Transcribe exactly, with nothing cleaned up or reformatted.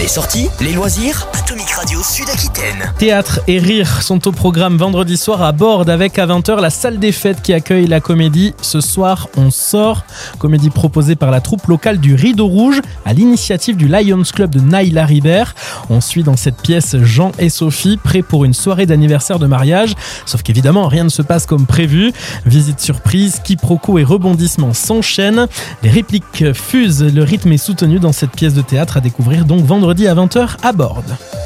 Les sorties, les loisirs, Atomic Radio Sud-Aquitaine. Théâtre et rire sont au programme vendredi soir à Bordes avec à vingt heures la salle des fêtes qui accueille la comédie Ce soir on sort, comédie proposée par la troupe locale du Rideau Rouge à l'initiative du Lions Club de Naïla Ribert. On suit dans cette pièce Jean et Sophie prêts pour une soirée d'anniversaire de mariage, sauf qu'évidemment rien ne se passe comme prévu. Visite surprise, quiproquos et rebondissements s'enchaînent. Les répliques fusent, le rythme est soutenu dans cette pièce de théâtre à découvrir donc vendredi à vingt heures à Bordes.